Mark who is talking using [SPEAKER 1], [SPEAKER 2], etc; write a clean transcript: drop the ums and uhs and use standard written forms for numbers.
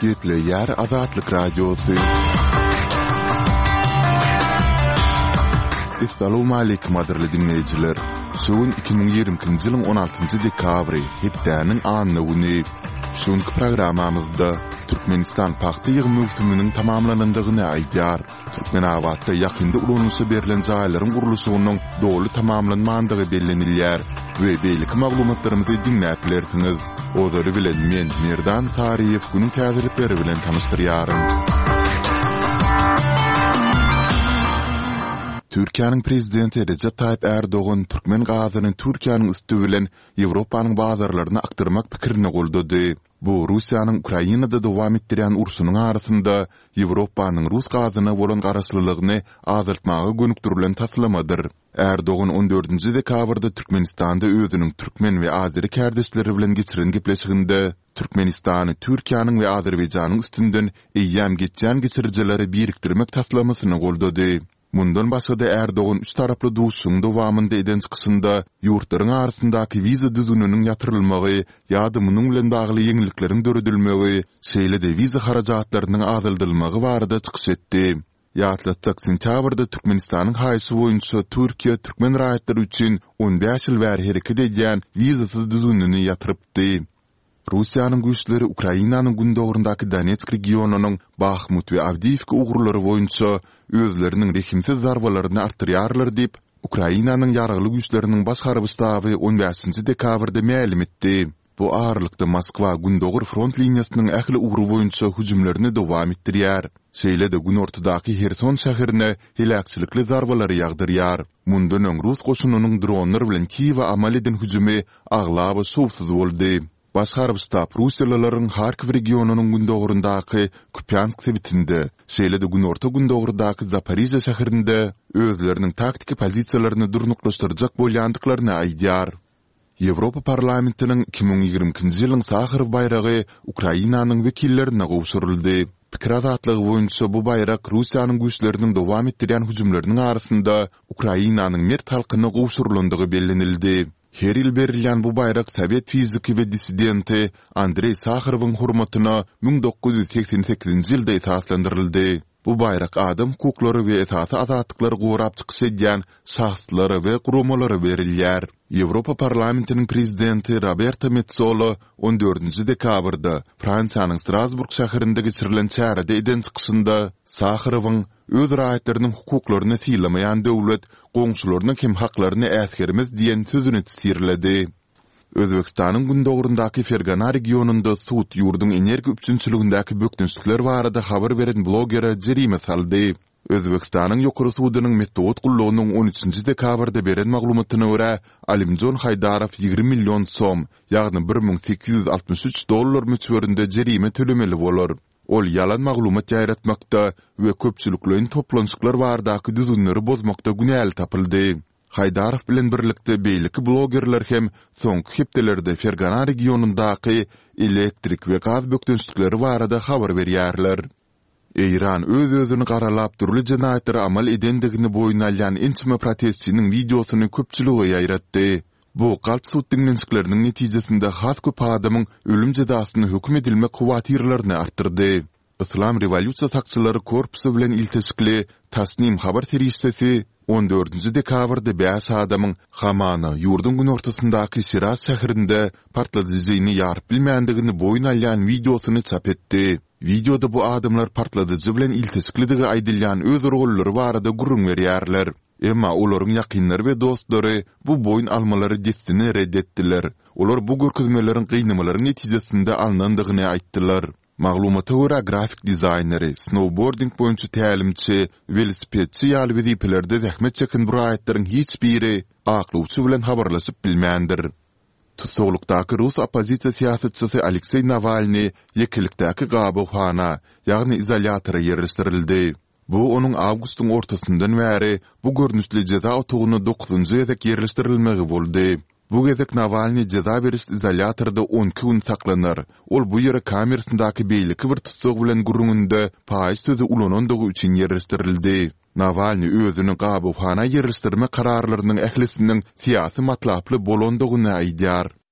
[SPEAKER 1] Gepleyer Azatlyk Radiosu. Assalamu alaykum adirli dinleyijiler. Şuun 2020-nji ýylyň 16-njy dekabry hepdäniň anyny güni. Şuňky programamyzda Türkmenistan paxta ýygymy öwtüminiň tamamlanandygyny aýdýar. Türkmen awatda ýakynda ulanysy berilen jaýlaryň gurulşynyň dogry tamamlanmandygy bellenilýär we beýlik maglumatlarymyzy dinläplersiňiz. Ozary bilen men Merdan Tariýew günüň täzelikleri bilen tanışdyrýarym. Türkiýanyň prezidenti Recep Tayyip Erdoğan Türkmen gazynyň Türkiýanyň üstü bilen Ýewropanyň bazarlaryna aktyrmak pikirini goldady. Bu Russiýanyň Ukrainada dowam etdirýän urşunyň arasynda Ýewropanyň Rus gazyna bolan garaşlylygyny azaltmagy gönükdirilen taslamadyr. Erdoğan 14-nji dekabrda Türkmenistanda özüniň türkmen we azeri kärdeşleri bilen geçiren gepleşiginde Türkmenistany Türkiýanyň we Azerbaýjanyň üstünden eýýäm geçýän geçirjileri birikdirmek taslamasyny goldady. Mundan başga da Erdoğan üç taraply duşuň dowamında eden çykysynda ýurtlaryň arasyndaky wiza düzüniniň ýatyrylmagy ýa-da munyň bilen bagly ýeňilikleriň döredilmegi, şeýle-de wiza harajatlarynyň azaldylmagy barada çykyş etdi. Ýatlatsak sentýabrda Türkmenistanyň haýsy boýunça Türkiýe türkmen raýatlary üçin 15 ýyl bäri hereket edýän wizasyz düzünini ýatyrypdy. Russiýanyň güýçleri Ukrainanyň gündogurundaky Donetsk regionunyň Bakhmut we Avdiivka ugrulary boýunça özleriniň rehimsiz zarbalaryny artyrýarlar diýip Ukrainanyň ýaragly güýçleriniň baş harby staby 15-nji dekabrda ma'lum etdi. Bu ağırlykda Moskwa gündogur front liniýasynyň ähli ugru boýunça hüjümlerini dowam etdirýär. Şeýle-de gün ortadaky Herson şäherine helakçylykly zarbalary ýagdyrýar. Mundan öň Rus goşunynyň dronlar bilen Kiýewe amal eden hüjümi aglaby şowsuz boldy. Baş harby stab Russiýalylaryň Harkiw regionunyň gündogurundaky Kupyansk sebitinde, şeýle-de gün orta gündogurundaky Zaporizhia şäherinde özleriniň taktiki pozisiýalaryny durnuklaşdyrjak bolýandyklaryny aýdýar. Ýewropa parlamentiniň 2020-nji ýylyň Saharow baýragy Ukrainanyň wekillerine gowşuruldy. Pikir azatlygy boýunça bu baýrak Russiýanyň güýçleriniň dowam etdirýän hüjümleriniň arasynda Ukrainanyň mert halkyna gowşurulandygy bellenildi. Her ýyl berilýän bu baýrak Sowet fiziki we dissidenti Andrey Sakharowyň hurmatyna 1988-nji ýylda esaslandyryldy. Bu baýrak adam hukuklary we esasy azatlyklary gowrap çykyş edýän şahslara we gurulmalary berilýär. Ýewropa parlamentiniň prezidenti Roberto Metsola 14-nji dekabrda Fransiýanyň Strasburg şäherinde geçirilen çärede eden çykysynda Sakharowyň öz raýatlarynyň hukuklaryny syýlamaýan döwlet goňşularynyň hem haklaryny äsgermez diýen sözüni tisirledi. Özbekistanyň gündogurundaky Fergana regionunda sud ýurdun energiýa üçinçiligindäki bökdünçlikler barada habar beren blogera jerime saldy. Özbekistanyň ýokary sudynyň metod gullawynyň 13-nji dekabrda beren maglumatyna görä Alimjon Haydarow 20 million som, ýagny $1863 möçberinde jerime tölemeli bolar. Ol yalan maglumat ýaýratmakda we köpçüliklerin toplanşyklar baradaky düzünleri bozmakda günäli tapyldy. Haydarow bilen birlikde beýleki blogerler hem soňky hepdelerde Fergana regionundaky elektrik we gaz bökdünçlikleri barada habar berýärler. Eýran öz-özüni garalap türli jenaýatlary amal edendigini boýuna alýan inçme protestçiniň videosyny köpçüligi ýaýratdy. Bu galp sud dinlençikleriniň netijesinde has köp adamyň ölüm jazasyny hökm edilmek huwatyrlaryny artdyrdy. Islam Revolýusiýa sakçylary korpusy bilen ilteşikli Tasnim habar terişesi 14-nji dekabrda 5 adamyň Hamana ýurdun gün ortasyndaky Şiraz şäherinde partladyjyny ýaryp bilmeýändigini boýuna alýan videosyny çap etdi. Videoda bu adamlar partladyjy bilen ilteşiklidigi aýdylýan öz rollary barada gurrun berýärler. Emma olaryň ýakynlary we dostlary bu boýun almalary destini reddetdiler. Olar bu görkezmeleriň gynamalaryň netijesinde alnandygyny aýtdylar. Maglumata görä grafik dizayneri, snowboarding boýunça tälimçi, velosipedçi ýaly wezipelerde zähmet çeken bu raýatlaryň hiç biri aklawçy bilen habarlaşyp bilmändir. Tutuklukdaky Rus opozisiýa siýasatçysy Aleksey Navalny ýekilikdäki gabakhana, ýagny izolýatora ýerleşdirildi. Bu onun awgustyň ortasyndan bäri bu görnüşli jaza otugyny 9-njy ýerdek ýerleşdirilmegi boldy. Bu gezek Navalny jaza beriş izolýatorda 12 gün saklanır. Ol bu ýere kamerasyndaky beýleki bir tutsak bilen gurrunynda paýyş sözü ulanandygy üçin ýerleşdirildi. Navalny özüni gabakhana ýerleşdirme kararlarynyň ählisinden siýasy matlaply bolandygyny aýdýar.